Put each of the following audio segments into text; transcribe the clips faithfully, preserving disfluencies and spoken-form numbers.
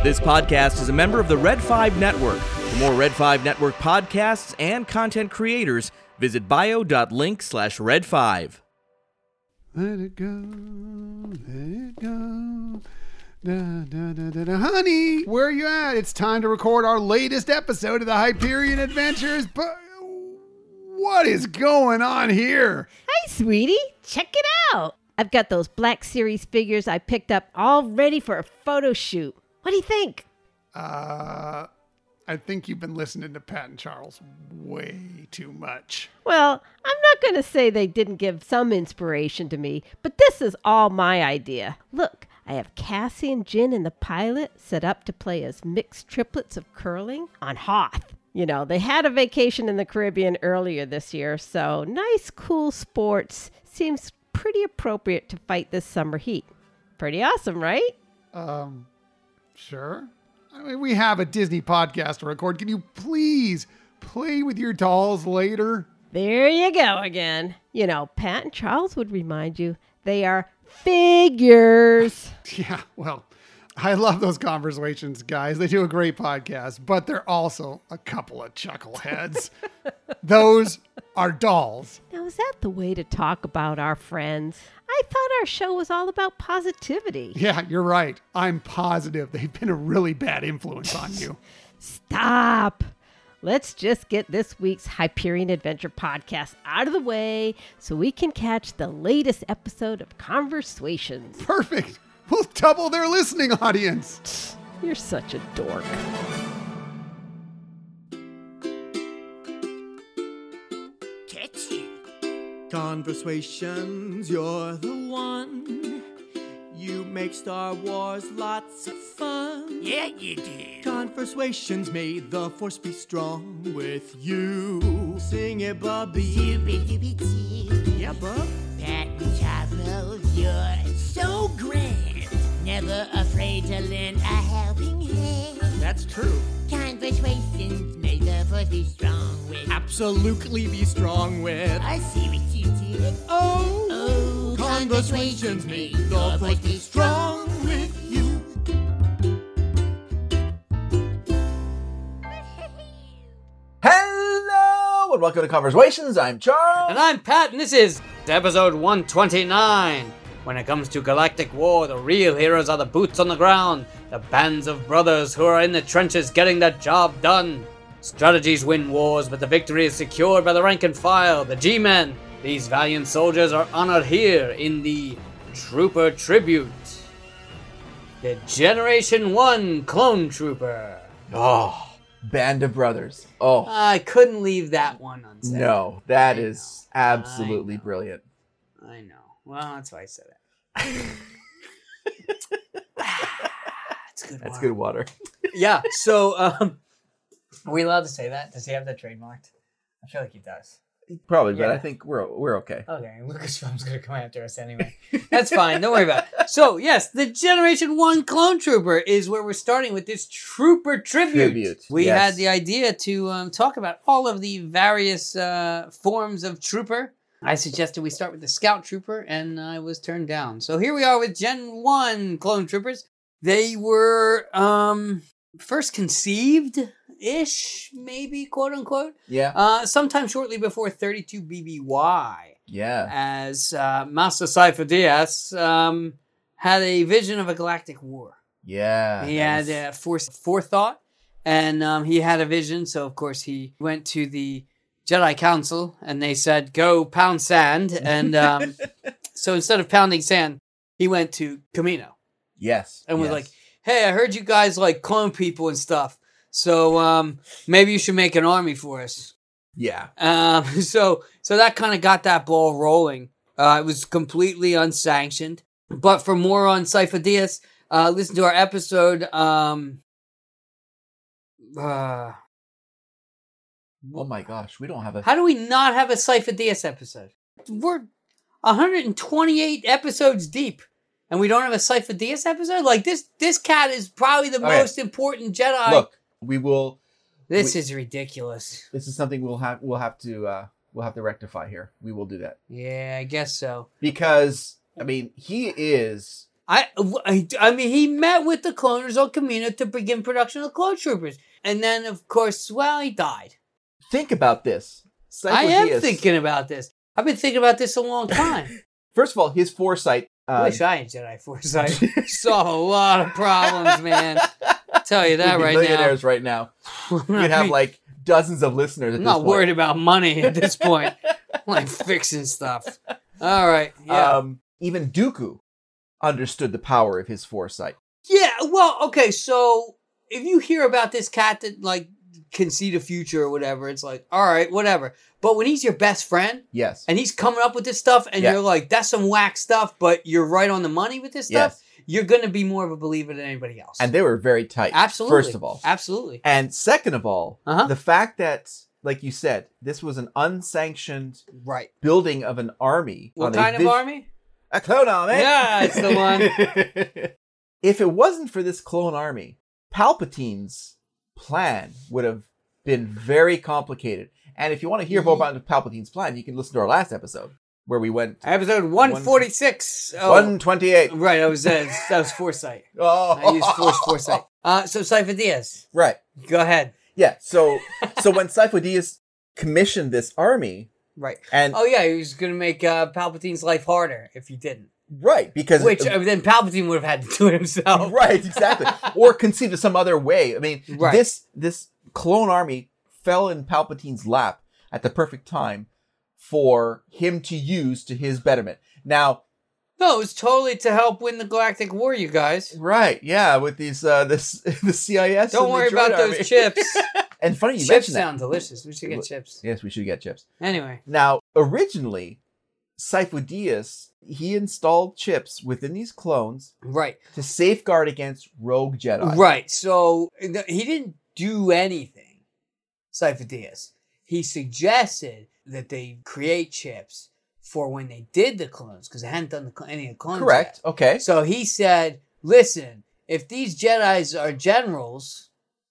This podcast is a member of the Red five Network. For more Red five Network podcasts and content creators, visit bio.link slash red five. Let it go, let it go. Da, da, da, da, da. Honey, where are you at? It's time to record our latest episode of the Hyperion Adventures. But what is going on here? Hi, sweetie. Check it out. I've got those Black Series figures I picked up all ready for a photo shoot. What do you think? Uh, I think you've been listening to Pat and Charles way too much. Well, I'm not going to say they didn't give some inspiration to me, but this is all my idea. Look, I have Cassie and Jin in the pilot set up to play as mixed triplets of curling on Hoth. You know, they had a vacation in the Caribbean earlier this year, so nice, cool sports seems pretty appropriate to fight this summer heat. Pretty awesome, right? Um, sure. I mean, we have a Disney podcast to record. Can you please play with your dolls later? There you go again. You know, Pat and Charles would remind you they are figures. Yeah, well, I love those conversations, guys. They do a great podcast, but they're also a couple of chuckleheads. Those are dolls. Now, is that the way to talk about our friends? I thought our show was all about positivity. Yeah, you're right. I'm positive they've been a really bad influence on you. Stop. Let's just get this week's Hyperion Adventure podcast out of the way so we can catch the latest episode of Conversations. Perfect. We'll double their listening audience. You're such a dork. Catchy. Conversations, you're the one. You make Star Wars lots of fun. Yeah, you do. Conversations, may the force be strong with you. Sing it, Bubby. Doobie-doobie-doo. Yeah, bub. Pat and Charles, you're so grand. Never afraid to lend a helping hand. That's true. Conversations, may the force be strong with. Absolutely be strong with. I see what you did. Oh, Oh, conversations, may the force be strong with you. Hello and welcome to Conversations. I'm Charles. And I'm Pat, and this is episode one twenty-nine. When it comes to galactic war, the real heroes are the boots on the ground, the bands of brothers who are in the trenches getting the job done. Strategies win wars, but the victory is secured by the rank and file, the G-men. These valiant soldiers are honored here in the Trooper Tribute. The Generation one Clone Trooper. Oh, Band of Brothers. Oh, I couldn't leave that one unsaid. no, that I is know. absolutely I know. brilliant. I know. Well, that's why I said it. It's good. That's water. good water. Yeah. So, um, are we allowed to say that? Does he have that trademarked? I feel like he does. Probably, but Yeah. I think we're we're okay. Okay, Lucasfilm's gonna come after us anyway. That's fine. Don't worry about it. So, yes, the Generation One Clone Trooper is where we're starting with this Trooper tribute. Tribute, We yes. had the idea to um, talk about all of the various uh, forms of Trooper. I suggested we start with the Scout Trooper, and I was turned down. So here we are with Gen One Clone Troopers. They were um, first conceived-ish, maybe, quote-unquote, Yeah, uh, sometime shortly before thirty-two B B Y, yeah. as uh, Master Cypher Diaz um, had a vision of a galactic war. Yeah. He that had was- uh, force, forethought, and um, he had a vision, so of course he went to the Jedi Council, and they said, go pound sand, and um, so instead of pounding sand, he went to Camino, yes. and was yes. like, hey, I heard you guys like clone people and stuff, so um, maybe you should make an army for us. yeah. Um, so so that kind of got that ball rolling. Uh, it was completely unsanctioned. But for more on Cypher Diaz, uh, listen to our episode. Um, uh, Oh my gosh, we don't have a. how do we not have a Cypher Diaz episode? We're one hundred twenty-eight episodes deep, and we don't have a Cypher Diaz episode? Like, this this cat is probably the Okay. most important Jedi. Look, we will. this we- is ridiculous. This is something we'll have. We'll have to. Uh, we'll have to rectify here. We will do that Yeah, I guess so. because I mean he is I, I, I mean, he met with the cloners on Kamino to begin production of Clone Troopers. And then, of course, well, he died. Think about this. I am Cypher Diaz- thinking about this. I've been thinking about this a long time. First of all, his foresight. I Uh, wish I had Jedi Foresight. Solve a lot of problems, man. Tell you that we'd be right millionaires right now. now. You'd have like dozens of listeners. At I'm this not point. worried about money at this point. I'm like fixing stuff. All right. Yeah. Um, even Dooku understood the power of his foresight. Yeah, well, okay, so if you hear about this cat that like can see the future or whatever, it's like, all right, whatever. But when he's your best friend Yes. and he's coming up with this stuff and Yeah. you're like, that's some whack stuff, but you're right on the money with this stuff, Yes. you're going to be more of a believer than anybody else. And they were very tight. Absolutely. First of all. Absolutely. And second of all, Uh-huh. the fact that, like you said, this was an unsanctioned Right. building of an army. What on a kind of vis- army? A clone army. Yeah, it's the one. If it wasn't for this clone army, Palpatine's plan would have been very complicated. And if you want to hear more about Palpatine's plan, you can listen to our last episode where we went Episode one forty-six. Oh, one twenty-eight. right, I was, uh, that was Foresight. Oh, I used Force Foresight. Uh, so, Cypher Diaz, right. go ahead. Yeah. So, so when Cypher Diaz commissioned this army, Right. and Oh, yeah, he was going to make uh, Palpatine's life harder if he didn't. right, because Which, uh, then Palpatine would have had to do it himself. right, exactly, or conceived of some other way. I mean, Right. this this clone army fell in Palpatine's lap at the perfect time for him to use to his betterment. Now, No, it was totally to help win the Galactic War, you guys. right, yeah, with these uh, this the C I S. Don't and the worry droid about army. those chips. And funny you Chips mentioned that. sound delicious. We should get chips. Yes, we should get chips. Anyway. Now, originally, Cypher Diaz, he installed chips within these clones Right. to safeguard against rogue Jedi. Right. So th- he didn't do anything, Cypher Diaz. He suggested that they create chips for when they did the clones, because they hadn't done the, cl- any of the clones Correct. yet. Okay. So he said, listen, if these Jedis are generals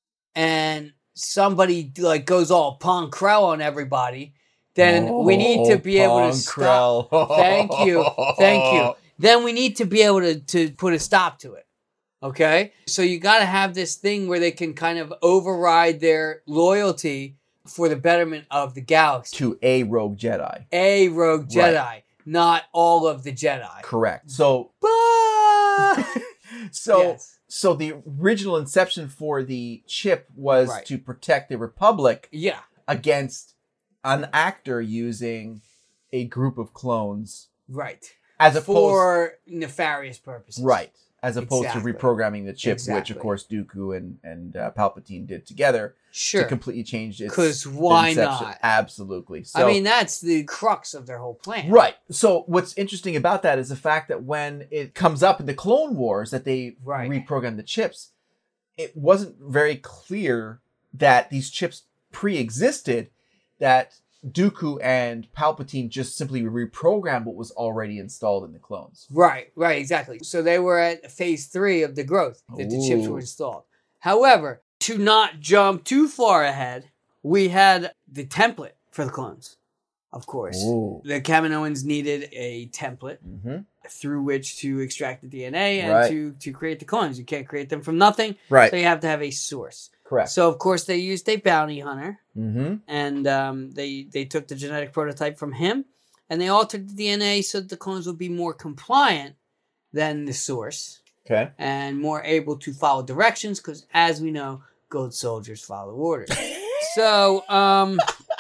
and somebody like goes all Pong Krell on everybody, then we need to be able to stop. Thank you. Thank you. Then we need to be able to, to put a stop to it. Okay? So you got to have this thing where they can kind of override their loyalty for the betterment of the galaxy. To a rogue Jedi. A rogue Jedi, Right. not all of the Jedi. Correct. So, But... so, Yes. so the original inception for the chip was Right. to protect the Republic Yeah. against an actor using a group of clones, Right. as opposed For nefarious purposes. right, as opposed Exactly. to reprogramming the chip, which Exactly. of course Dooku and and uh, Palpatine did together Sure. to completely change its 'Cause why inception. not? Absolutely. So, I mean, that's the crux of their whole plan. right. So what's interesting about that is the fact that when it comes up in the Clone Wars that they Right. reprogrammed the chips, it wasn't very clear that these chips pre-existed, that Dooku and Palpatine just simply reprogrammed what was already installed in the clones. Right, right, exactly. So they were at phase three of the growth that the chips Ooh. were installed. However, to not jump too far ahead, we had the template for the clones, of course. Ooh. The Kaminoans needed a template Mm-hmm. through which to extract the D N A and Right. to, to create the clones. You can't create them from nothing, Right. so you have to have a source. Correct. So, of course, they used a bounty hunter, Mm-hmm. and um, they, they took the genetic prototype from him, and they altered the D N A so that the clones would be more compliant than the source Okay. and more able to follow directions, because, as we know, good soldiers follow orders. So, um,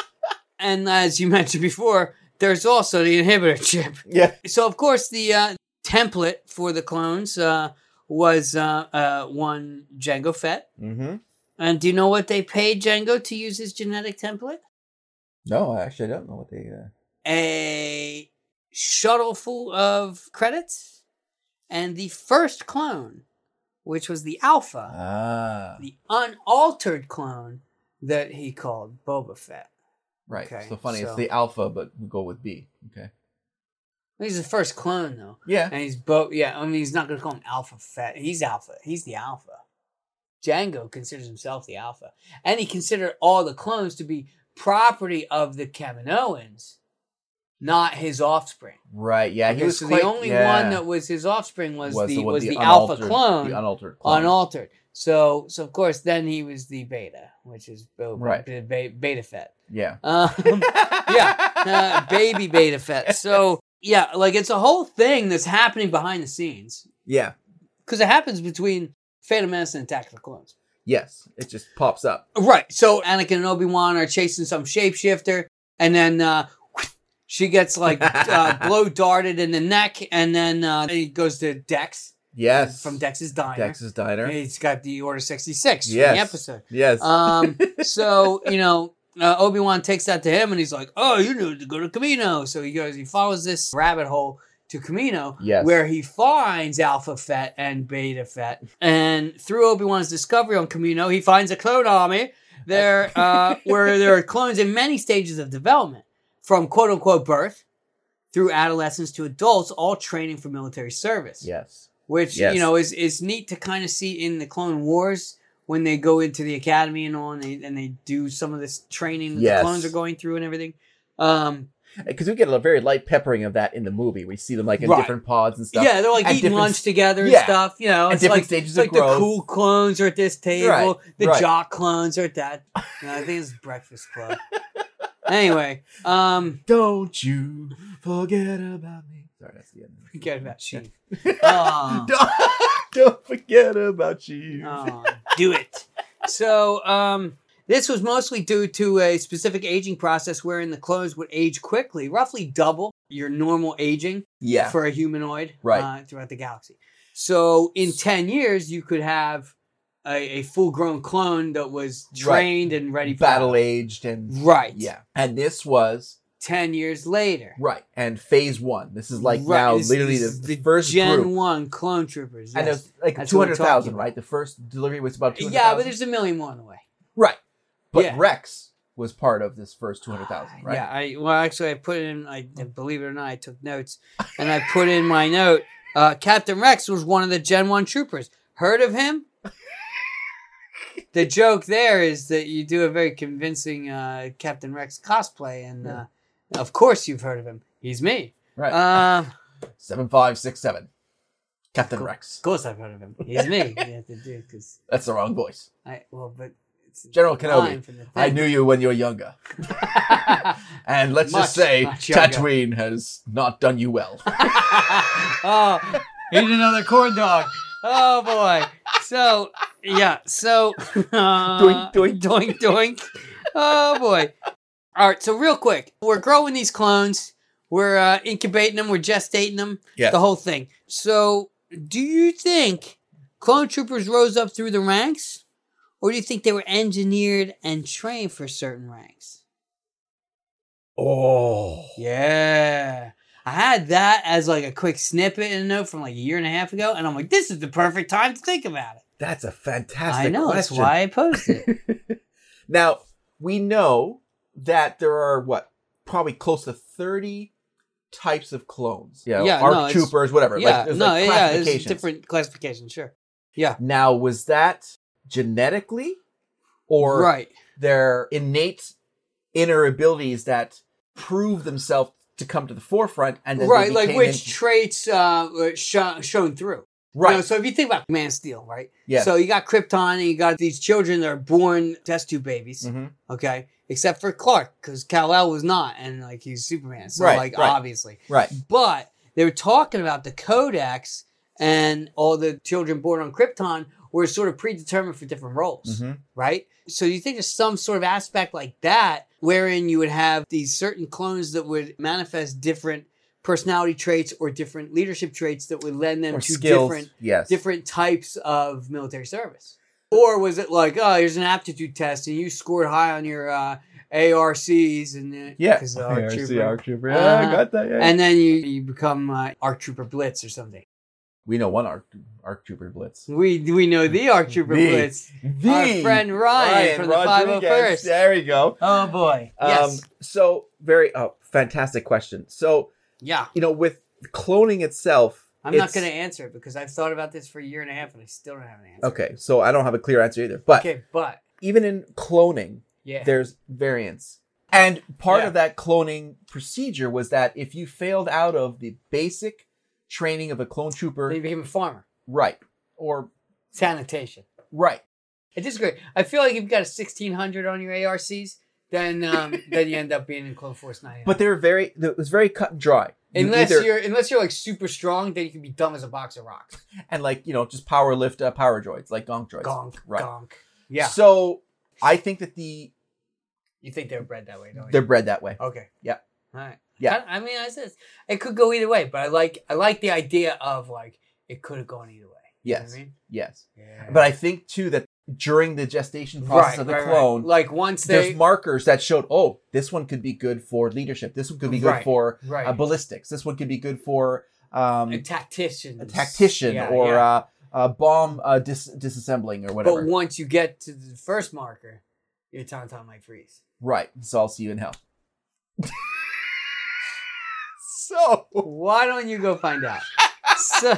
and as you mentioned before, there's also the inhibitor chip. Yeah. So, of course, the uh, template for the clones uh, was uh, uh, one Jango Fett. Mm-hmm. And do you know what they paid Jango to use his genetic template? No, actually, I don't know what they. Uh... A shuttle full of credits, and the first clone, which was the Alpha, Ah. the unaltered clone that he called Boba Fett. Right. Okay, so funny. so- It's the Alpha, but we go with B. Okay. He's the first clone, though. Yeah. And he's Bo. Yeah, I mean, he's not going to call him Alpha Fett. He's Alpha. He's the Alpha. Jango considers himself the Alpha. And he considered all the clones to be property of the Kaminoans, not his offspring. Right. Yeah. He Okay, was so quite, the only yeah. one that was his offspring was, Was the, the one- was the the, alpha unaltered- clone, the unaltered clone. unaltered. So so of course then he was the beta, which is Bo- Right. the Be- Beta Fett. Yeah. Um, yeah, uh, baby Beta Fett. So yeah, like it's a whole thing that's happening behind the scenes Yeah. because it happens between Phantom Menace and Attack of the Clones. Yes. It just pops up. Right. So Anakin and Obi-Wan are chasing some shapeshifter, and then uh, she gets like uh, blow darted in the neck, and then uh, he goes to Dex. Yes. From Dex's Diner. Dex's Diner. He's got the Order sixty-six Yes. from the episode. Yes. Um, so, you know, uh, Obi-Wan takes that to him and he's like, oh, you need to go to Kamino. So he goes, he follows this rabbit hole to Kamino, Yes. where he finds Alpha Fett and Beta Fett. And through Obi-Wan's discovery on Kamino, he finds a clone army there, uh, where there are clones in many stages of development, from quote-unquote birth through adolescence to adults, all training for military service. Yes. Which, Yes. you know, is, is neat to kind of see in the Clone Wars when they go into the academy and all, and they, and they do some of this training that Yes. the clones are going through and everything. Um, Because we get a very light peppering of that in the movie. We see them like in Right. different pods and stuff. yeah, they're like At eating different lunch s- together and Yeah. stuff. You know, At it's different like, stages it's of like growth. the cool clones are at this table. Right, The right. jock clones are at that. You know, I think it's Breakfast Club. Anyway, um, Don't you forget about me. Sorry, that's the end. forget about Sheev. Oh. don't, don't forget about you. Oh, do it. So, um, this was mostly due to a specific aging process wherein the clones would age quickly, roughly double your normal aging Yeah. for a humanoid Right. uh, throughout the galaxy. So, in ten years, you could have a, a full-grown clone that was trained and ready for Battle battle. aged and Right. yeah. And this was ten years later. right. And phase one. This is like Right, now this- literally this the, is first Gen group. one clone troopers. And yes. it was like That's two what we're hundred talking thousand, about. right? The first delivery was about two hundred Yeah, thousand. but there's a million more on the way. Right. But Yeah. Rex was part of this first two hundred thousand, right? Yeah, I well actually I put in I believe it or not I took notes and I put in my note uh, Captain Rex was one of the Gen one troopers. Heard of him? The joke there is that you do a very convincing uh, Captain Rex cosplay, and uh, of course you've heard of him. He's me. Right. Um, seven five six seven. Captain Cool. Rex. of course I've heard of him. He's me. You have to do because That's the wrong voice. I well, but it's a General line Kenobi. from the I thing. knew you when you were younger. And let's Much, just say much younger. Tatooine has not done you well. Oh, he's another corn dog. Oh boy. So yeah. So uh, Doink, doink. doink doink. Oh boy. All right. So real quick, we're growing these clones. We're uh, incubating them. We're gestating them. Yes. The whole thing. So, do you think clone troopers rose up through the ranks, or do you think they were engineered and trained for certain ranks? Oh. Yeah. I had that as like a quick snippet in a note from like a year and a half ago, and I'm like, this is the perfect time to think about it. That's a fantastic I know, question. that's why I posted it. Now, we know that there are, what, probably close to thirty types of clones. You know, Yeah, ARC no, it's- troopers, whatever. yeah, like, there's no, like yeah, classifications. it's different classifications, sure. Yeah. Now, was that genetically or Right. their innate inner abilities that prove themselves to come to the forefront and then they Right, like became which in- traits uh, were sho- shown through. right. You know, so if you think about Man of Steel, right? Yes. So you got Krypton and you got these children that are born test tube babies, Mhm. okay? Except for Clark, because Kal-El was not, and like he's Superman. So Right, like right. obviously. Right. But they were talking about the Codex and all the children born on Krypton were sort of predetermined for different roles, Mhm. right? So you think there's some sort of aspect like that wherein you would have these certain clones that would manifest different personality traits or different leadership traits that would lend them Or to skills. different Yes. different types of military service? Or was it like, oh, here's an aptitude test and you scored high on your uh, A R Cs and uh, Yeah. 'cause the ARC A R C, trooper. ARC trooper. Uh-huh. Yeah, I got that. Yeah. And then you, you become uh, ARC Trooper Blitz or something. we know one ARC, ARC trooper blitz. We we know the ARC Trooper The- Blitz. The Our friend Ryan, from the five oh Rodriguez. first. There we go. Oh boy. Yes. Um, so very oh, fantastic question. So yeah. you know, with cloning itself, I'm not it's- going to answer it because I've thought about this for a year and a half and I still don't have an answer. Okay, so I don't have a clear answer either. But Okay, but even in cloning, yeah. there's variants. And part Yeah. of that cloning procedure was that if you failed out of the basic training of a clone trooper, They became a farmer. right, or Sanitation. right, I disagree. I feel like if you've got a sixteen hundred on your A R Cs, then um, then you end up being in Clone Force ninety-nine. but they were very, it was very cut and dry. You unless either- you're unless you're like super strong, then you can be dumb as a box of rocks. and like you know just power lift uh, power droids like gonk droids. Gonk, right. gonk. Yeah. So I think that the You think they're bred that way, don't you? they're bred that way. Okay. Yeah. All right. Yeah. I, I mean, I says it could go either way, but I like I like the idea of like it could have gone either way. You know Yes. what I mean? Yes. Yeah. But I think too that during the gestation process right, of the right, clone, right. Like once they there's markers that showed, oh, this one could be good for leadership. This one could be good Right, for right. uh, ballistics. This one could be good for um, a tactician, a tactician Yeah, or yeah. Uh, a bomb uh, dis- disassembling or whatever. But once you get to the first marker, your tauntaun might freeze. Right. So I'll see you in hell. so. Why don't you go find out? So,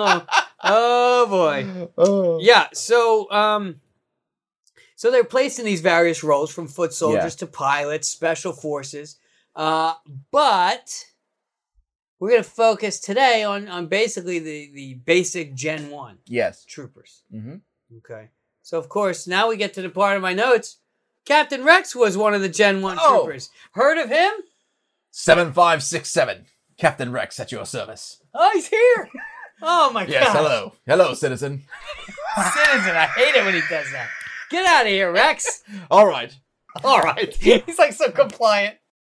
oh boy. Oh. Yeah, so um so they're placed in these various roles from foot soldiers to pilots, special forces. Uh but we're going to focus today on on basically the the basic Gen one Yes. troopers. Mm-hmm. Okay. So of course, now we get to the part of my notes. Captain Rex was one of the Gen one Oh. troopers. Heard of him? seven five six seven. Captain Rex at your service. Oh, he's here. Oh my Yes, god. hello. Hello, citizen. Citizen, I hate it when he does that. Get out of here, Rex. All right. All right. He's like so compliant.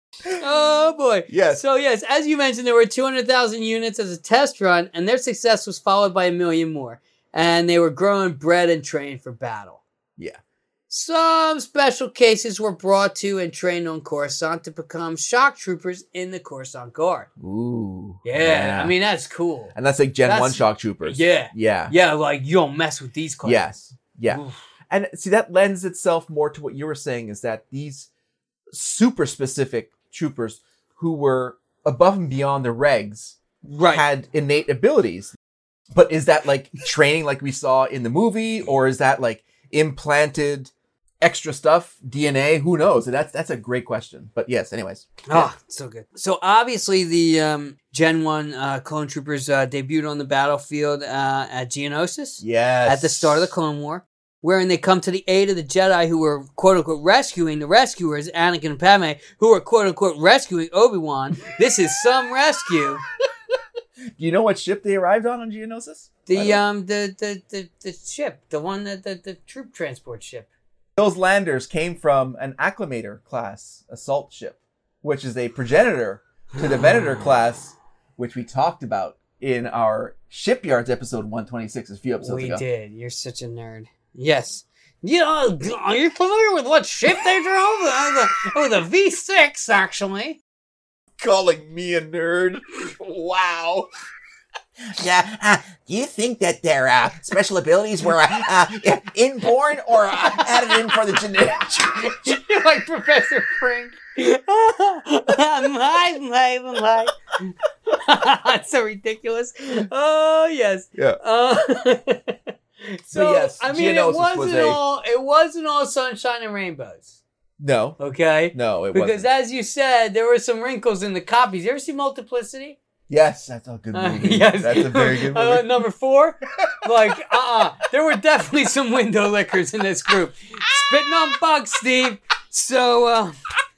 Oh boy. Yes. So yes, as you mentioned, there were two hundred thousand units as a test run, and their success was followed by a million more. And they were grown, bred, and trained for battle. Yeah. Some special cases were brought to and trained on Coruscant to become shock troopers in the Coruscant Guard. Ooh. Yeah, I mean, that's cool. and that's like Gen that's- one shock troopers. Yeah. Yeah. Yeah, like, you don't mess with these clowns. Yes. Yeah. Oof. And see, that lends itself more to what you were saying is that these super specific troopers who were above and beyond the regs Right. had innate abilities. But is that like training like we saw in the movie, or is that like implanted extra stuff, D N A? Who knows? That's that's a great question. But yes, anyways. Oh, so good. So obviously the um, Gen one uh, clone troopers uh, debuted on the battlefield uh, at Geonosis Yes. at the start of the Clone War, wherein they come to the aid of the Jedi who were quote-unquote rescuing the rescuers, Anakin and Padme, who were quote-unquote rescuing Obi-Wan. This is some rescue. Do you know what ship they arrived on on Geonosis? I The don't- um the, the, the, the ship, the one that the, the troop transport ship. Those landers came from an Acclimator class assault ship, which is a progenitor to the Venator class, which we talked about in our Shipyards episode one twenty-six a few episodes We ago. did. You're such a nerd. Yes. You know, are you familiar with what ship they drove? Uh, the, oh, the V six, actually. Calling me a nerd. Wow. Yeah, uh, do you think that their uh, special abilities were uh, uh, inborn or uh, added in for the genetic? You're like Professor Frank. my, my, my. That's so ridiculous. Oh, yes. Yeah. Uh, so, yes, I mean, it Geonosis wasn't, was a- all, it wasn't all sunshine and rainbows. No. Okay? No, it Because wasn't. as you said, there were some wrinkles in the copies. You ever see Multiplicity? Yes, that's a good Uh, movie. yes. That's a very good Uh, movie. number four? Like, uh-uh. There were definitely some window lickers in this group. Spitting on bugs, Steve. So, uh...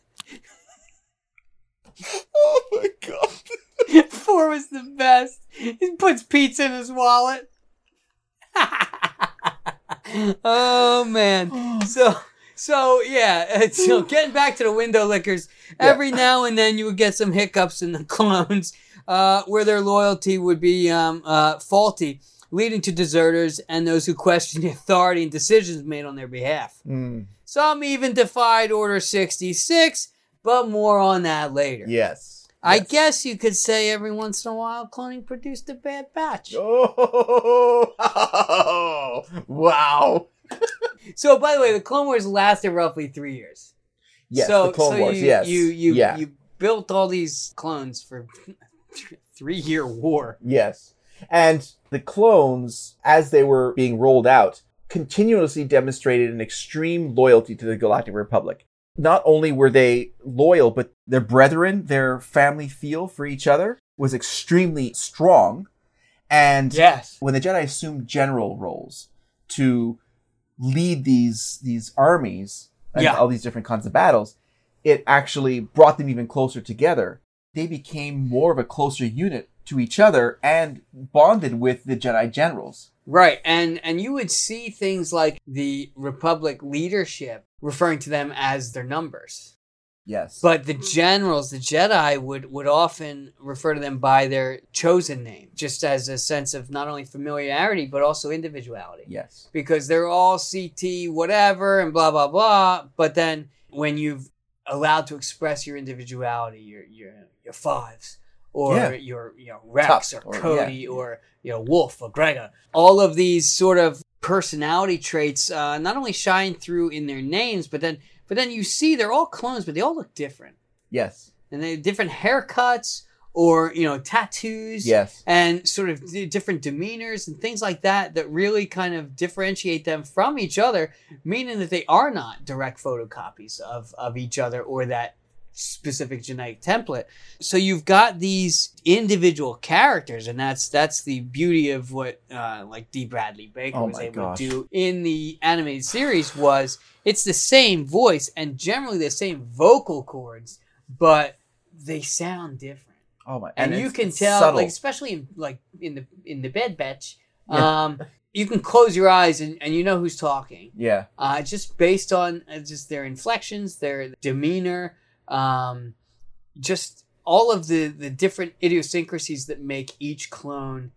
Oh my god. four was the best. He puts pizza in his wallet. Oh, man. So... So, yeah, uh, so getting back to the window lickers, every now and then you would get some hiccups in the clones uh, where their loyalty would be um, uh, faulty, leading to deserters and those who question the authority and decisions made on their behalf. Mm, Some even defied Order sixty-six, but more on that later. yes. I Yes. guess you could say every once in a while cloning produced a bad batch. Oh, wow. So, by the way, the Clone Wars lasted roughly three years. Yes, so, the Clone so Wars, you, yes. You, you, yeah. you built all these clones for three-year war. Yes. And the clones, as they were being rolled out, continuously demonstrated an extreme loyalty to the Galactic Republic. not only were they loyal, but their brethren, their family feel for each other was extremely strong. And Yes. when the Jedi assumed general roles to lead these these armies and Yeah. all these different kinds of battles, it actually brought them even closer together. They became more of a closer unit to each other and bonded with the Jedi generals. Right, and and you would see things like the Republic leadership referring to them as their numbers. Yes. But the generals, the Jedi, would, would often refer to them by their chosen name, just as a sense of not only familiarity, but also individuality. Yes. Because they're all C T whatever and blah, blah, blah. But then when you've allowed to express your individuality, your your, your fives, or Yeah. your you know Rex, Tough, or, or- Cody, yeah. or you know Wolf, or Gregor, all of these sort of personality traits uh, not only shine through in their names, but then but then you see they're all clones, but they all look different, Yes. and they have different haircuts or you know tattoos, Yes. and sort of d- different demeanors and things like that that really kind of differentiate them from each other, meaning that they are not direct photocopies of of each other or that specific genetic template. So you've got these individual characters, and that's that's the beauty of what uh, like D. Bradley Baker Oh was my able gosh. to do in the animated series. Was it's the same voice and generally the same vocal cords, but they sound different. Oh my! And, you it's- can it's tell, subtle. like especially in, like in the in the bed batch, Yeah. um, you can close your eyes and, and you know who's talking. Yeah. Uh, just based on uh, just their inflections, their demeanor, um, just all of the, the different idiosyncrasies that make each clone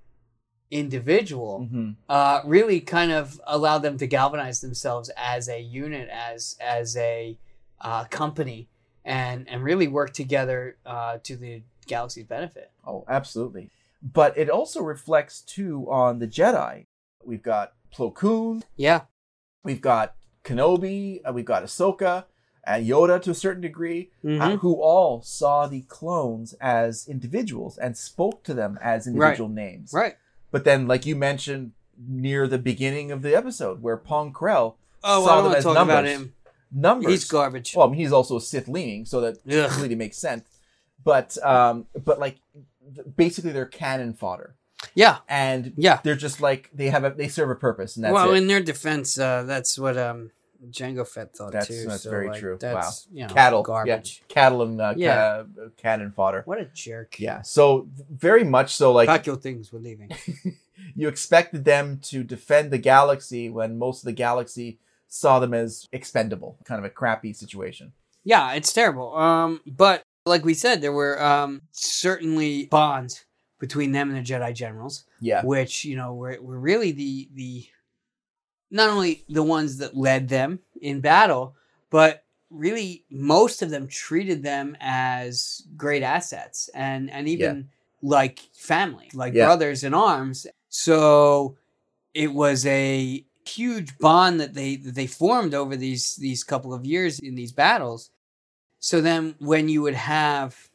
individual, hmm uh, really kind of allow them to galvanize themselves as a unit, as as a uh, company, and and really work together uh, to the galaxy's benefit. Oh, absolutely. But it also reflects too on the Jedi. We've got Plo Koon, Yeah, we've got Kenobi, uh, we've got Ahsoka, and Yoda to a certain degree, uh, Mhm. who all saw the clones as individuals and spoke to them as individual names. right. But then, like you mentioned near the beginning of the episode, where Pong Krell Oh, saw I don't them want to as talk numbers. about him. Numbers. He's garbage. Well, I mean, he's also a Sith leaning, so that Ugh. completely makes sense. But um, but like th- basically, they're cannon fodder, Yeah, and yeah. they're just like they have a they serve a purpose, and that's well, it. in their defense, uh, that's what um, Jango Fett thought That's too. that's so, very like, true. That's, wow, you know, cattle, garbage. yeah, cattle and uh, Yeah. ca- cannon fodder. What a jerk. Yeah, so very much so. Like Pack your things. We're leaving. you expected them to defend the galaxy when most of the galaxy saw them as expendable, kind of a crappy situation. Yeah, it's terrible. Um, but like we said, there were um certainly bonds between them and the Jedi generals, Yeah, which you know were were really the the not only the ones that led them in battle, but really most of them treated them as great assets and and even like family, like Yeah. brothers in arms. So it was a huge bond that they that they formed over these these couple of years in these battles. So then when you would have,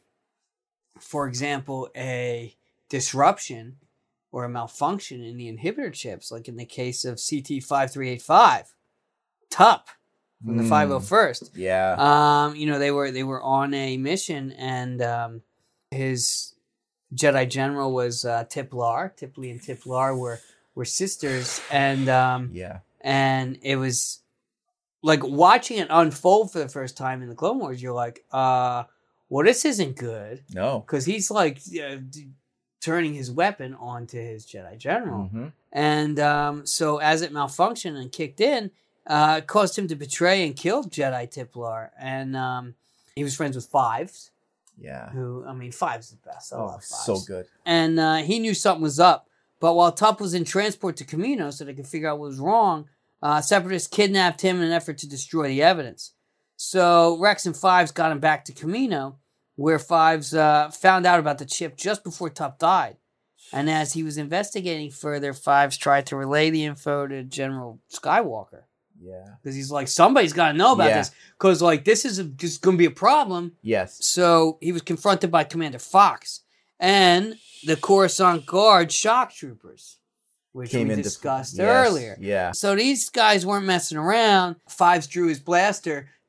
for example, a disruption or a malfunction in the inhibitor chips, like in the case of C T five three eight five, T U P from the Mm. five oh first. yeah, Um, you know, they were they were on a mission, and um, his Jedi general was uh, Tiplar. Tipli and Tiplar were were sisters, and um, yeah, and it was like watching it unfold for the first time in the Clone Wars. You're like, uh, well, this isn't good, no, because he's like uh, d- turning his weapon onto his Jedi general. hmm And um, so as it malfunctioned and kicked in, uh, it caused him to betray and kill Jedi Tiplar. And um, he was friends with Fives, yeah. who, I mean, Fives is the best. I Oh, love Fives. so good. And uh, he knew something was up. But while Tup was in transport to Camino so they could figure out what was wrong, uh, Separatists kidnapped him in an effort to destroy the evidence. So Rex and Fives got him back to Camino, where Fives uh, found out about the chip just before Tup died. And as he was investigating further, Fives tried to relay the info to General Skywalker. Yeah. Because he's like, somebody's got to know about Yeah. this. Because, like, this is a, just going to be a problem. Yes. So he was confronted by Commander Fox and the Coruscant Guard shock troopers, which Came we into- discussed yes, earlier. Yeah. So these guys weren't messing around. Fives drew his blaster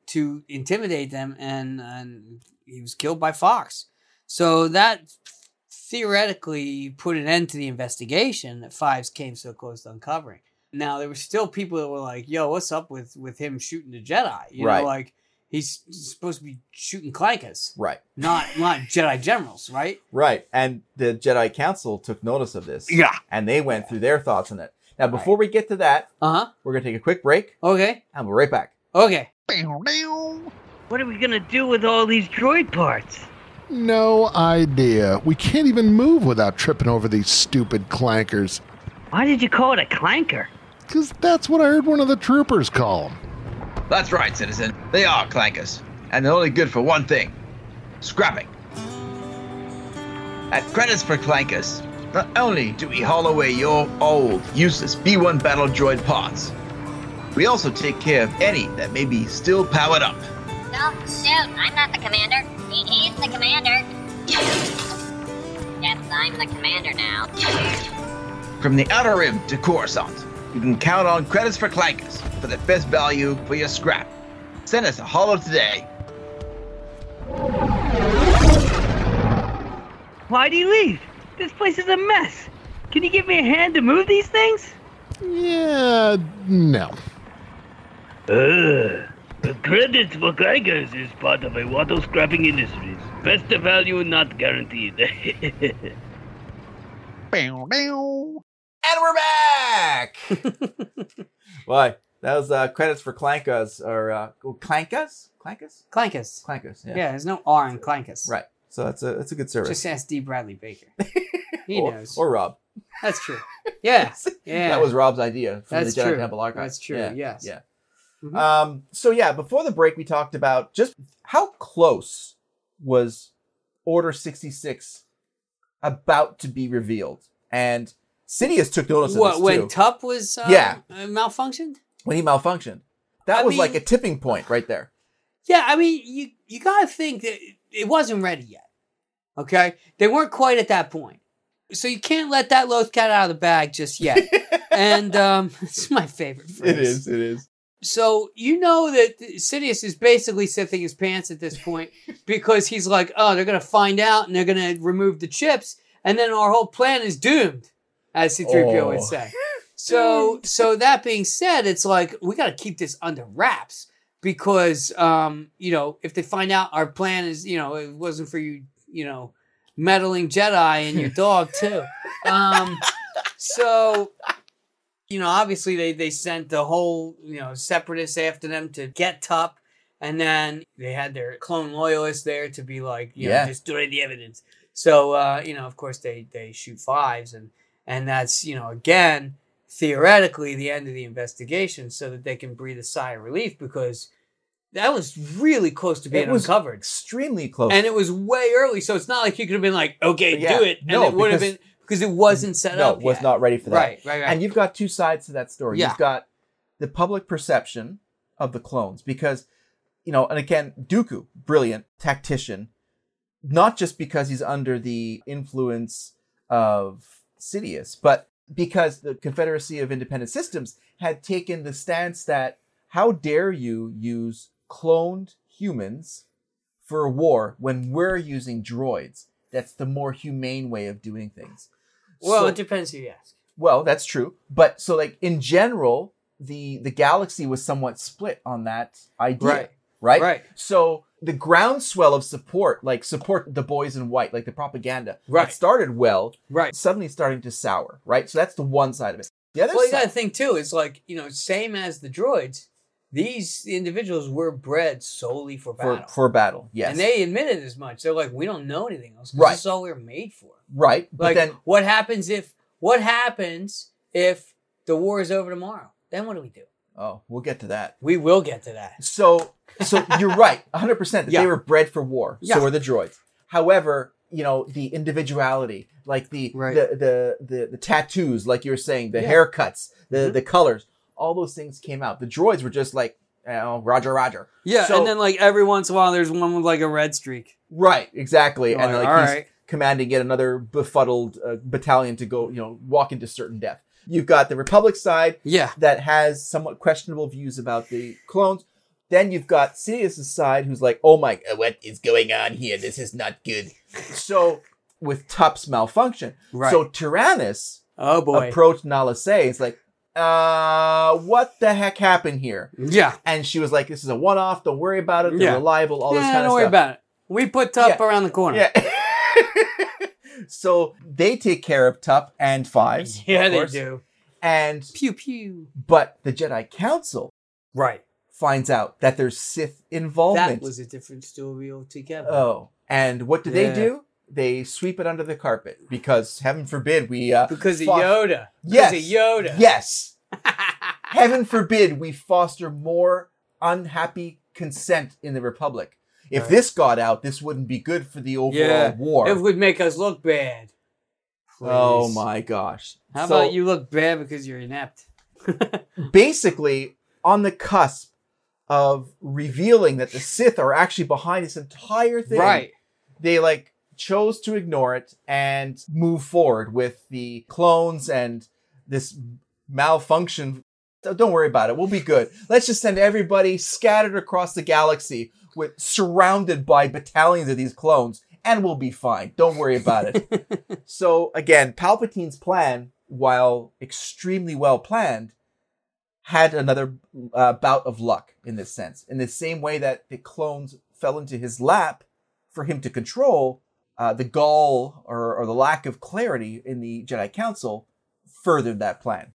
to intimidate them, and, and he was killed by Fox. So that theoretically put an end to the investigation that Fives came so close to uncovering. Now, there were still people that were like, yo, what's up with, with him shooting the Jedi? You Right. know, like, he's supposed to be shooting clankers, Right. not not Jedi generals, right? Right. And the Jedi Council took notice of this. Yeah. And they went through their thoughts on it. Now, before we get to that, Uh-huh. we're going to take a quick break, Okay. and we'll be right back. Okay. What are we gonna do with all these droid parts? No idea. We can't even move without tripping over these stupid clankers. Why did you call it a clanker? Because that's what I heard one of the troopers call them. That's right, citizen. They are clankers, and they're only good for one thing: scrapping. At Credits for Clankers, not only do we haul away your old, useless B one battle droid parts, we also take care of any that may be still powered up. Don't shoot, I'm not the commander. He, he's the commander. Yes, I'm the commander now. From the Outer Rim to Coruscant, you can count on Credits for Clankers for the best value for your scrap. Send us a holo today. Why'd he leave? This place is a mess. Can you give me a hand to move these things? Yeah, no. Uh, the Credits for Clankers is part of Iwato Scrapping Industries. Best value not guaranteed. And we're back! Why? That was uh, Credits for Clankas, or uh, Clankas? Clankas? Clankus. Clankas, yeah. Yeah, there's no R in Clankus. Right. So that's a that's a good service. Just ask D. Bradley Baker. He or, knows. Or Rob. That's true. Yeah. Yeah. That was Rob's idea from That's the Jedi true. Temple Archive. That's true, Yeah. yes. Yeah. Mhm. Um, so yeah, before the break, we talked about just how close was Order sixty-six about to be revealed, and Sidious took notice of What, this when too. Tup was uh, Yeah. uh, malfunctioned? When he malfunctioned, that I was mean- like a tipping point right there. Yeah, I mean, you you gotta think that it wasn't ready yet. Okay, they weren't quite at that point, so you can't let that lost cat out of the bag just yet. And um, it's my favorite phrase. It is. It is. So you know that Sidious is basically sifting his pants at this point because he's like, oh, they're gonna find out and they're gonna remove the chips, and then our whole plan is doomed, as C three P O would Oh. say. So, so that being said, it's like we got to keep this under wraps because, um, you know, if they find out our plan is, you know, it wasn't for you, you know, meddling Jedi and your dog too. Um, so, you know, obviously they they sent the whole, you know, separatists after them to get Tup, and then they had their clone loyalists there to be like, you Yeah. know, destroy the evidence. So, uh, you know, of course they they shoot Fives, and and that's, you know, again, theoretically the end of the investigation so that they can breathe a sigh of relief because that was really close to being It was uncovered. Extremely close. And it was way early, so it's not like you could have been like, okay, Yeah. do it. And No, it would have because- been, because it wasn't set no, up was yet. not ready for that. Right, right, right. And you've got two sides to that story. Yeah. You've got the public perception of the clones because, you know, and again, Dooku, brilliant tactician, not just because he's under the influence of Sidious, but because the Confederacy of Independent Systems had taken the stance that how dare you use cloned humans for a war when we're using droids? That's the more humane way of doing things. Well, So- it depends who you ask. well, that's true. But so like in general, the the galaxy was somewhat split on that idea. Right. Right? Right. So the groundswell of support, like support the boys in white, like the propaganda, Right. that started well, Right. suddenly starting to sour, right? So that's the one side of it. The other Well, you side, got to think too. It's like, you know, same as the droids. These individuals were bred solely for for, battle, for battle, yes. and they admitted as much. They're like, we don't know anything else. 'Cause Right. This is all we were made for. right. But Like, then what happens if? What happens if the war is over tomorrow? Then what do we do? oh, we'll get to that. We will get to that. So, so you're right, one hundred percent that Yeah. they were bred for war. Yeah. So were the droids. However, you know, the individuality, like the Right. the, the the the tattoos, like you were saying, the Yeah. haircuts, the Mhm. the colors, all those things came out. The droids were just like, you know, Roger, Roger. Yeah, So- and then like every once in a while, there's one with like a red streak. Right, exactly. You're and like, like all he's right. commanding yet another befuddled uh, battalion to go, you know, walk into certain death. You've got the Republic side Yeah. that has somewhat questionable views about the clones. Then you've got Sidious' side, who's like, "Oh my, what is going on here? This is not good." So with Tup's malfunction, Right. so Tyrannus Oh boy. approached Nala Se. It's like, uh, what the heck happened here? Yeah. And she was like, "This is a one-off. Don't worry about it. They're Yeah. reliable. All this Yeah, kind of don't stuff." worry about it. We put Tup Yeah. around the corner. Yeah. So they take care of Tup and Fives. Yeah, of they course. do. And Pew pew. but the Jedi Council Right. finds out that there's Sith involvement. That was a different story altogether. Oh, and what do Yeah. they do? They sweep it under the carpet because, heaven forbid, we uh, Because of fo- Yoda. Yes, Because of Yoda. Yes. Heaven forbid we foster more unhappy consent in the Republic. If Right. this got out, this wouldn't be good for the overall Yeah. war. It would make us look bad. Oh Please. my gosh! How So, about you look bad because you're inept? basically on the cusp of revealing that the Sith are actually behind this entire thing. Right. They like chose to ignore it and move forward with the clones and this malfunction. So don't worry about it. We'll be good. Let's just send everybody scattered across the galaxy with surrounded by battalions of these clones and we'll be fine. Don't worry about it. So again, Palpatine's plan, while extremely well planned, had another uh, bout of luck in this sense. In the same way that the clones fell into his lap for him to control, uh, the gall or, or the lack of clarity in the Jedi Council furthered that plan.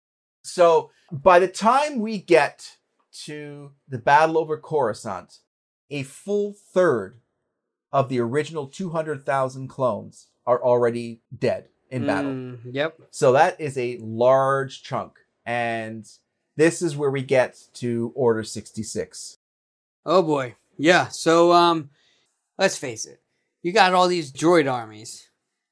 So by the time we get to the battle over Coruscant, a full third of the original two hundred thousand clones are already dead in battle. Mm, yep. So that is a large chunk. And this is where we get to Order sixty-six. Oh boy. Yeah. So um let's face it. You got all these droid armies.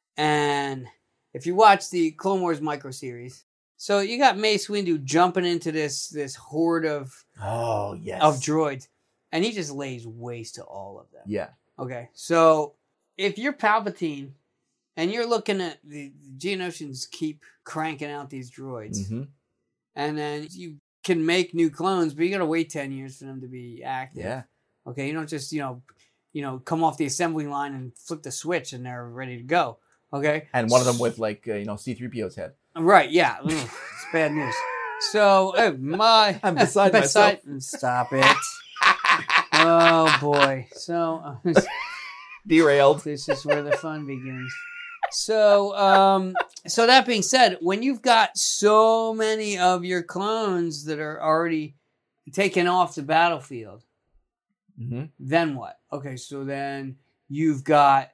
And if you watch the Clone Wars micro series, so you got Mace Windu jumping into this this horde of Oh, yes. of droids. And he just lays waste to all of them. Yeah. Okay. So if you're Palpatine and you're looking at the, the Geonosians keep cranking out these droids, Mm-hmm. and then you can make new clones, but you gotta wait ten years for them to be active. Yeah. Okay, you don't just, you know, you know, come off the assembly line and flip the switch and they're ready to go. Okay? And one of them with, like, uh, you know, C three P O's head. Right, yeah. Ugh, it's bad news. So, oh my. I'm beside myself. Stop it. Oh, boy. So, uh, Derailed. this is where the fun begins. So, um, so that being said, when you've got so many of your clones that are already taken off the battlefield, Mm-hmm. then what? Okay, so then you've got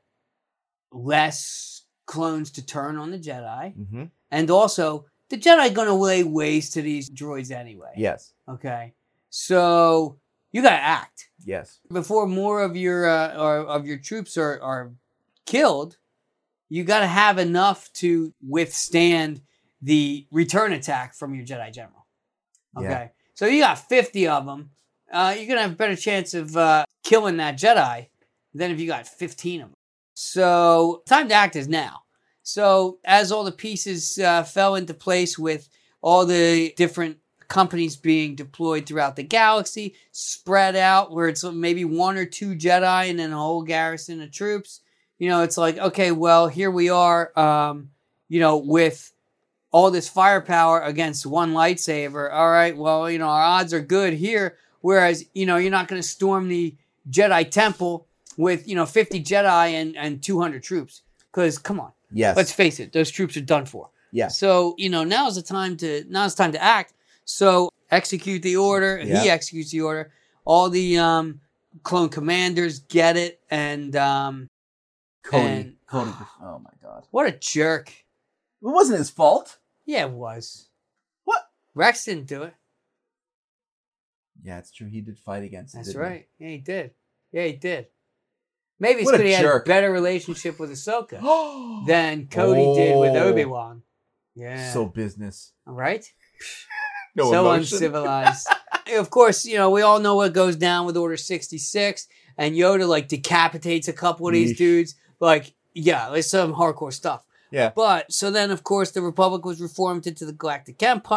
less clones to turn on the Jedi, Mm-hmm. and also the Jedi gonna lay waste to these droids anyway. Yes. Okay, so you gotta act Yes. before more of your uh, or, of your troops are are killed. You gotta have enough to withstand the return attack from your Jedi General. Okay, Yeah. so you got fifty of them. Uh, you're gonna have a better chance of uh, killing that Jedi than if you got fifteen of them. So time to act is now. So as all the pieces uh, fell into place with all the different companies being deployed throughout the galaxy, spread out where it's maybe one or two Jedi and then a whole garrison of troops. You know, it's like, okay, well, here we are, um, you know, with all this firepower against one lightsaber. All right, well, you know, our odds are good here. Whereas, you know, you're not going to storm the Jedi Temple with, you know, fifty Jedi and, and two hundred troops. Because, come on. Yes. Let's face it, those troops are done for. Yeah. So, you know, now's the time to, now's the time to act. So, execute the order. Yeah. He executes the order. All the um, clone commanders get it. And, um, Cody. and- Cody. Oh, my God. what a jerk. It wasn't his fault. Yeah, it was. What? Rex didn't do it. Yeah, it's true. He did fight against it. That's didn't he? right. Yeah, he did. Yeah, he did. Maybe it's What a because he had a jerk. better relationship with Ahsoka than Cody did with Oh. Obi-Wan. Yeah. So business. All right? No so emotion. uncivilized. Of course, you know, we all know what goes down with Order sixty-six, and Yoda, like, decapitates a couple of these Yeesh. dudes. Like, yeah, it's some hardcore stuff. Yeah. But, so then, of course, the Republic was reformed into the Galactic Empire,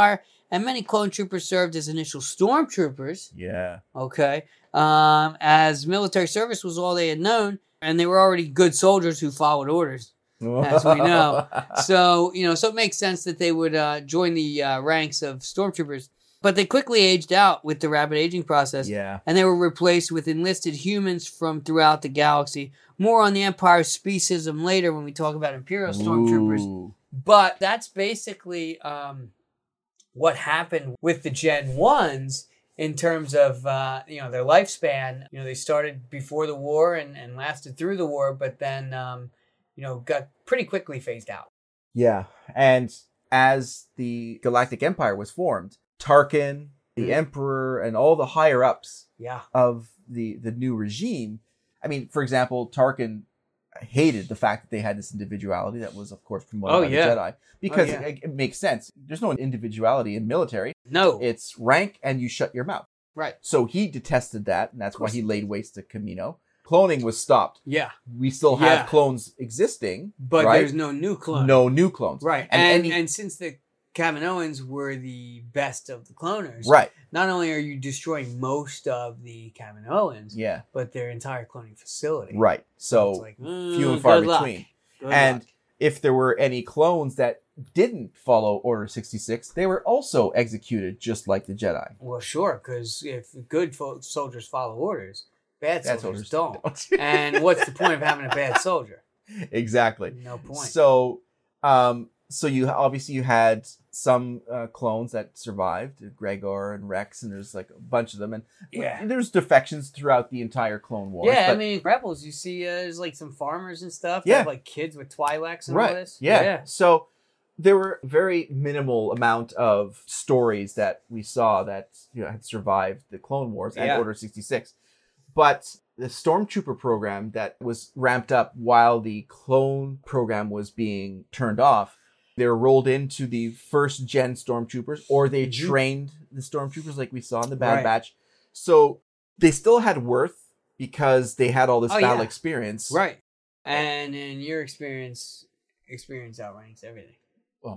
And many clone troopers served as initial stormtroopers. Yeah. Okay. Um, as military service was all they had known, and they were already good soldiers who followed orders, as we know. So, you know, so it makes sense that they would uh, join the uh, ranks of stormtroopers. But they quickly aged out with the rapid aging process. Yeah. And they were replaced with enlisted humans from throughout the galaxy. More on the Empire's speciesism later when we talk about Imperial stormtroopers. Ooh. But that's basically um, what happened with the Gen ones in terms of, uh, you know, their lifespan. You know, they started before the war and, and lasted through the war, but then, um, you know, got pretty quickly phased out. Yeah. And as the Galactic Empire was formed, Tarkin, the mm-hmm. Emperor, and all the higher-ups yeah. of the, the new regime. I mean, for example, Tarkin hated the fact that they had this individuality that was, of course, promoted oh, by yeah. the Jedi. Because oh, yeah. it, it makes sense. There's no individuality in military. No. It's rank and you shut your mouth. Right. So he detested that, and that's why he laid waste to Kamino. Cloning was stopped. Yeah. We still yeah. have clones existing. But right? there's no new clones. No new clones. Right. And, and, any... and since the Kaminoans were the best of the cloners. Right. Not only are you destroying most of the Kaminoans, yeah. but their entire cloning facility. Right. So, so it's like, mm, few and far good between. Good and luck. if there were any clones that didn't follow Order sixty-six, they were also executed just like the Jedi. Well, sure, because if good fo- soldiers follow orders, bad, bad soldiers, soldiers don't. don't. And what's the point of having a bad soldier? Exactly. No point. So, um, so you obviously you had some uh, clones that survived, Gregor and Rex, and there's like a bunch of them, and yeah. there's defections throughout the entire Clone Wars. Yeah, but, I mean, Rebels, you see, uh, there's like some farmers and stuff. Yeah. That have, like kids with Twi'leks and right. all this. Yeah. yeah. So there were very minimal amount of stories that we saw that you know had survived the Clone Wars and yeah. Order sixty-six, but the Stormtrooper program that was ramped up while the clone program was being turned off. They were rolled into the first gen Stormtroopers, or they mm-hmm. trained the Stormtroopers like we saw in the Bad right. Batch. So they still had worth because they had all this oh, battle yeah. experience. Right. And in your experience, experience outranks everything. Oh,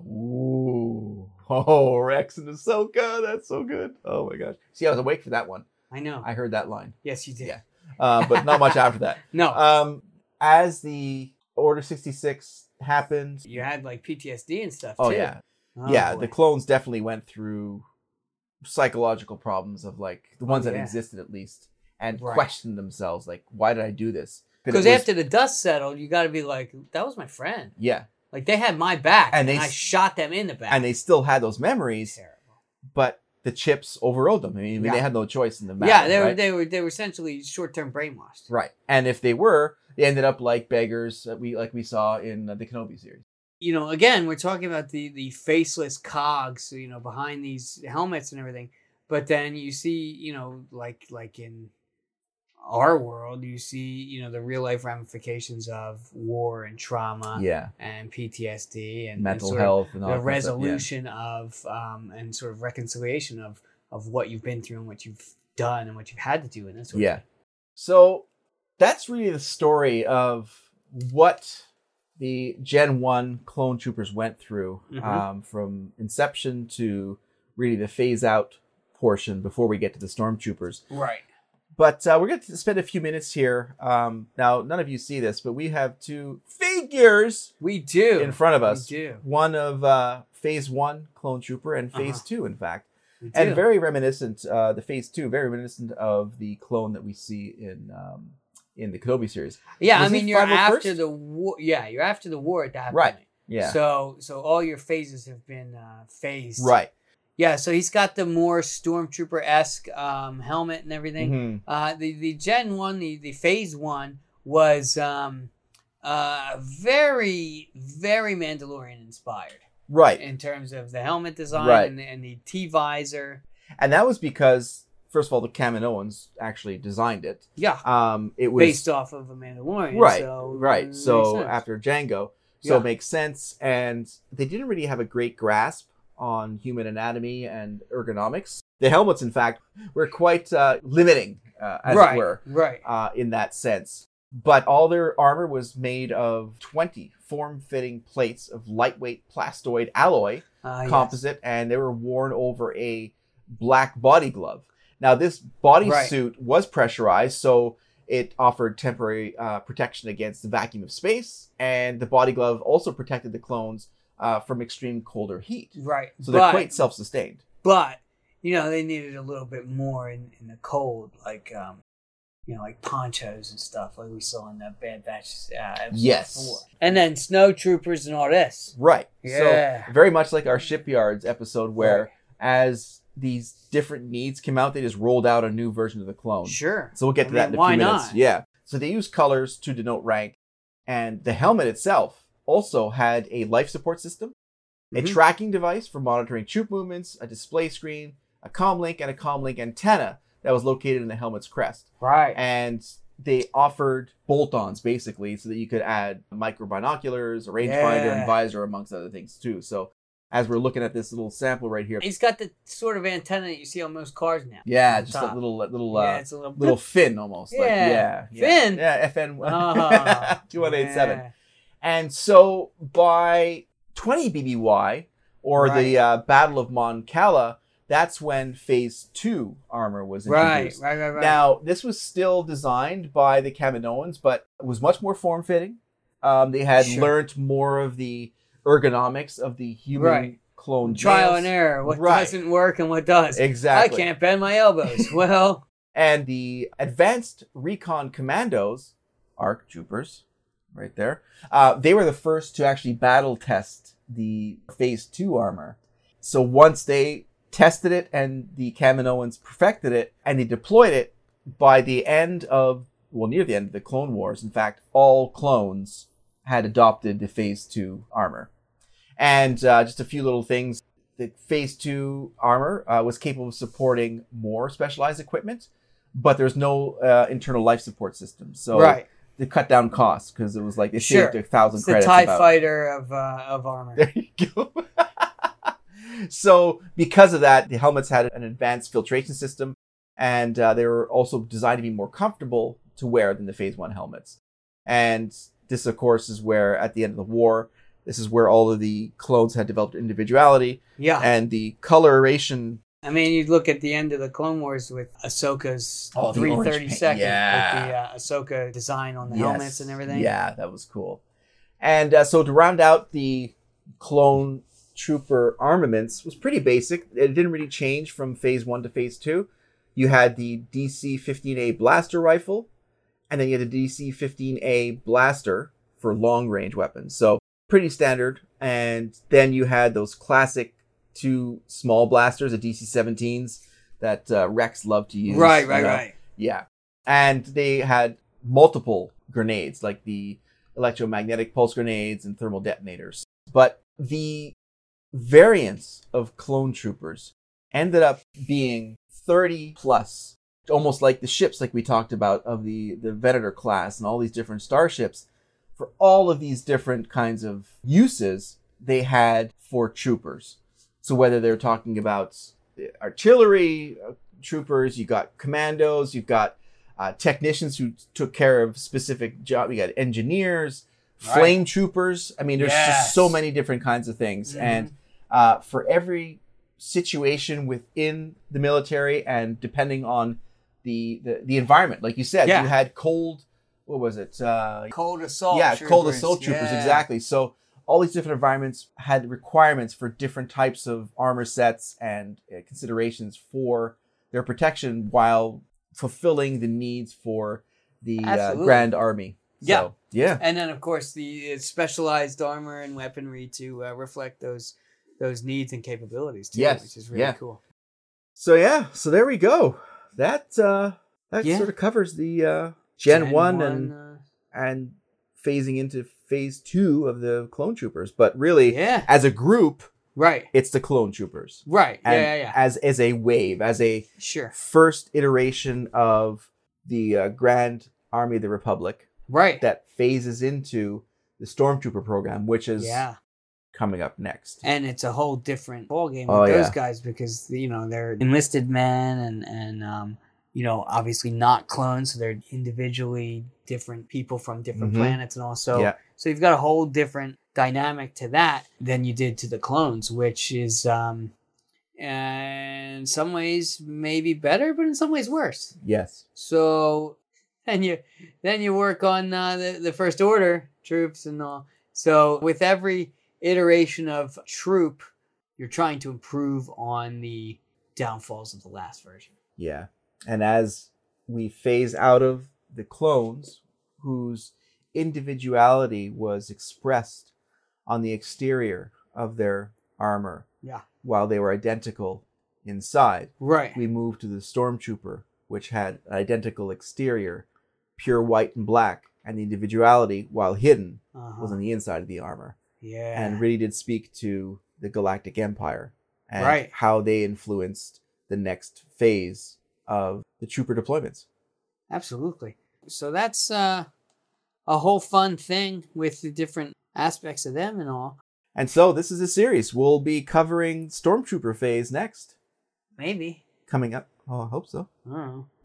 ooh. Oh, Rex and Ahsoka. That's so good. Oh my gosh. See, I was awake for that one. I know. I heard that line. Yes, you did. Yeah. Uh, but not much after that. No. Um, as the Order sixty-six happened, you had like P T S D and stuff oh too. yeah oh yeah boy. The clones definitely went through psychological problems of like the ones oh, that yeah. existed at least, and right. questioned themselves like, why did I do this? Because was, after the dust settled, you got to be like, that was my friend. Yeah, like they had my back, and, and they I shot them in the back, and they still had those memories. Terrible. But the chips overrode them. I mean, yeah. they had no choice in the matter. Yeah, they were right? they were they were essentially short-term brainwashed. Right, and if they were, they ended up like beggars that we like we saw in uh, the Kenobi series. You know, again, we're talking about the the faceless cogs, you know, behind these helmets and everything. But then you see, you know, like like in our world, you see, you know, the real life ramifications of war and trauma, yeah, and P T S D and mental and health, of and all the that resolution stuff, yeah. of um and sort of reconciliation of of what you've been through and what you've done and what you've had to do in this. Sort yeah. of So that's really the story of what the Gen one clone troopers went through, mm-hmm. um, from inception to really the phase out portion before we get to the stormtroopers. Right. But uh, we're going to spend a few minutes here. Um, now, none of you see this, but we have two figures. We do. In front of us. We do. One of uh, phase one clone trooper and phase uh-huh. two, in fact. We do. And very reminiscent, uh, the phase two, very reminiscent of the clone that we see in um, in the Kenobi series. Yeah, Was I he mean, you're five oh after first? the war. Yeah, you're after the war at that Right. point. Yeah. So, so all your phases have been uh, phased. Right. Yeah. So he's got the more stormtrooper esque um, helmet and everything. Mm-hmm. Uh, the the Gen one, the the phase one was um, uh, very very Mandalorian inspired. Right. In terms of the helmet design Right. and, the, and the T visor. And that was because, first of all, the Kaminoans actually designed it. Yeah. Um, it was based off of a Mandalorian. Right. So right. it So makes sense. after Django, so Yeah. it makes sense. And they didn't really have a great grasp on human anatomy and ergonomics. The helmets, in fact, were quite uh, limiting, uh, as right. it were, Right. uh, in that sense. But all their armor was made of twenty form-fitting plates of lightweight plastoid alloy Ah, yes. composite, and they were worn over a black body glove. Now, this body Right. suit was pressurized, so it offered temporary uh, protection against the vacuum of space, and the body glove also protected the clones uh, from extreme cold or heat. Right. So they're But- quite self-sustained. But, you know, they needed a little bit more in, in the cold, like, um, you know, like ponchos and stuff, like we saw in the Bad Batch uh, episode Yes. four. And then snow troopers and all this. Right. Yeah. So very much like our shipyards episode, where Right. as these different needs came out, they just rolled out a new version of the clone. Sure. So we'll get to I that mean, in a why few minutes. not? Yeah. So they use colors to denote rank, and the helmet itself also had a life support system, a Mhm. tracking device for monitoring troop movements, a display screen, a comlink, and a comlink antenna that was located in the helmet's crest. Right. And they offered bolt-ons basically so that you could add micro binoculars, a rangefinder, Yeah. and visor, amongst other things too. So as we're looking at this little sample right here, He's got the sort of antenna that you see on most cars now. yeah, on just top. that little that little Yeah, uh, it's a little- little fin almost. Like, Yeah. yeah, yeah. Fin? Yeah, F N Oh, two one eight seven. yeah. And so by twenty B B Y, or the Right. uh, Battle of Mon Cala, that's when Phase Two armor was Right, introduced. right, right, right. Now, this was still designed by the Kaminoans, but it was much more form-fitting. Um, they had Sure. learnt more of the ergonomics of the human Right. clone Trial nails. and error. What Right. doesn't work and what does. Exactly. I can't bend my elbows. Well, And the Advanced Recon Commandos, ARC troopers, right there, uh, they were the first to actually battle test the Phase two armor. So once they tested it and the Kaminoans perfected it and they deployed it, by the end of, well, near the end of the Clone Wars, in fact, all clones had adopted the Phase two armor. And uh, just a few little things. The Phase two armor uh, was capable of supporting more specialized equipment, but there's no uh, internal life support system. So Right. they cut down costs because it was like they sure. saved a thousand It's the credits. TIE about- fighter of, uh, of armor. There you go. So because of that, the helmets had an advanced filtration system, and uh, they were also designed to be more comfortable to wear than the Phase one helmets. And this, of course, is where, at the end of the war, this is where all of the clones had developed individuality. Yeah. And the coloration. I mean, you look at the end of the Clone Wars with Ahsoka's Oh, the three orange thirty-second, paint. Yeah. with the uh, Ahsoka design on the Yes. helmets and everything. Yeah, that was cool. And uh, so to round out the clone trooper armaments was pretty basic. It didn't really change from Phase one to Phase two. You had the D C fifteen A blaster rifle, and then you had the D C fifteen A blaster for long-range weapons. So pretty standard. And then you had those classic two small blasters, the D C seventeens, that uh, Rex loved to use. Right, you right, know? right. Yeah. And they had multiple grenades, like the electromagnetic pulse grenades and thermal detonators. But the variants of clone troopers ended up being thirty plus, almost like the ships like we talked about of the, the Venator class and all these different starships. For all of these different kinds of uses, they had for troopers. So whether they're talking about artillery uh, troopers, you got commandos, you've got uh, technicians who took care of specific jobs, you got engineers, Right. flame troopers. I mean, there's Yes. just so many different kinds of things. Mhm. And uh, for every situation within the military and depending on the, the, the environment, like you said, Yeah. you had cold, what was it? Uh, Cold assault yeah, troopers. cold assault troopers, Yeah. exactly. So all these different environments had requirements for different types of armor sets and uh, considerations for their protection while fulfilling the needs for the uh, Absolutely. Grand Army. Yeah. So, yeah. And then, of course, the uh, specialized armor and weaponry to uh, reflect those those needs and capabilities, too, Yes, which is really yeah. cool. So yeah, so there we go. That uh, that Yeah. sort of covers the uh, Gen, Gen one, one, and uh, and phasing into Phase two of the Clone Troopers. But really, Yeah. as a group, Right. it's the Clone Troopers. Right. Yeah, And yeah, yeah. As as a wave, as a Sure. first iteration of the uh, Grand Army of the Republic, Right. that phases into the Stormtrooper program, which is Yeah. coming up next. And it's a whole different ballgame Oh, with those yeah. guys because, you know, they're enlisted men and, and um, you know, obviously not clones. So they're individually different people from different Mhm. planets and also Yeah. So you've got a whole different dynamic to that than you did to the clones, which is um, in some ways maybe better, but in some ways worse. Yes. So then you then you work on uh, the the First Order troops and all. So with every iteration of troop, you're trying to improve on the downfalls of the last version. Yeah. And as we phase out of the clones, whose individuality was expressed on the exterior of their armor, Yeah. while they were identical inside, Right. we move to the Stormtrooper, which had an identical exterior, pure white and black, and the individuality, while hidden, Uh-huh. was on the inside of the armor. Yeah. And really did speak to the Galactic Empire and Right. how they influenced the next phase of the trooper deployments. Absolutely. So that's uh, a whole fun thing with the different aspects of them and all. And so this is a series. We'll be covering Stormtrooper phase next. Maybe. Coming up. Oh, I hope so. I don't know.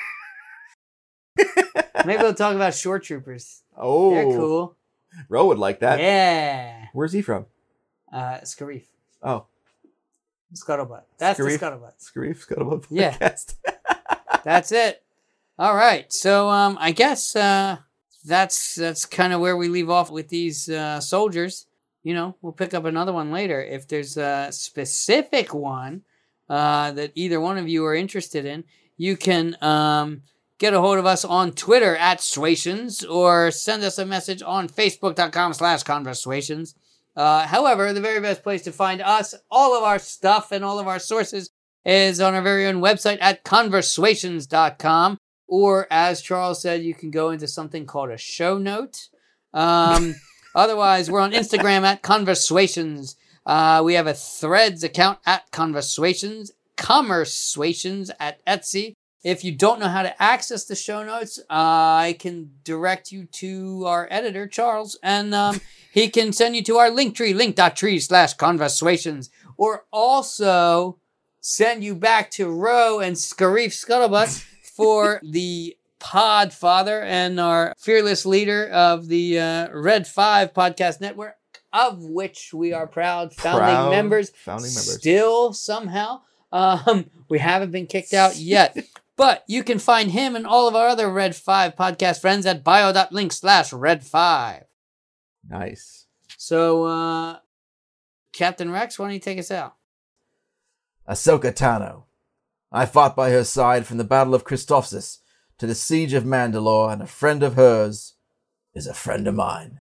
Maybe we'll talk about short troopers. Oh. They're cool. Ro would like that. Yeah. Where's he from? Uh, Scarif. Oh. Scuttlebutt. That's Scarif? the Scuttlebutt. Scarif Scuttlebutt Yeah. podcast. That's it. All right. So um, I guess uh, that's that's kind of where we leave off with these uh, soldiers. You know, we'll pick up another one later. If there's a specific one uh, that either one of you are interested in, you can um, get a hold of us on Twitter at Swations or send us a message on Facebook.com slash Conversations. Uh, however, the very best place to find us, all of our stuff and all of our sources is on our very own website at conversations dot com. Or as Charles said, you can go into something called a show note. Um, otherwise, we're on Instagram at Conversations. Uh, we have a Threads account at Conversations, Commerceations at Etsy. If you don't know how to access the show notes, uh, I can direct you to our editor, Charles, and um, he can send you to our link tree, link.tree slash conversations, or also send you back to Ro and Scarif Scuttlebutt for the Podfather and our fearless leader of the uh, Red five Podcast Network, of which we are proud founding Proud members. founding members. Still, somehow. Um, we haven't been kicked out yet. But you can find him and all of our other Red five podcast friends at bio.link slash Red five. Nice. So, uh, Captain Rex, why don't you take us out? Ahsoka Tano. I fought by her side from the Battle of Christophsis to the Siege of Mandalore, and a friend of hers is a friend of mine.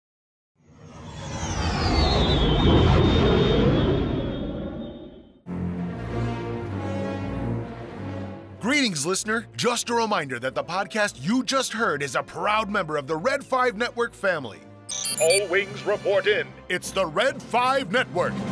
Greetings, listener. Just a reminder that the podcast you just heard is a proud member of the Red five Network family. All wings report in. It's the Red five Network,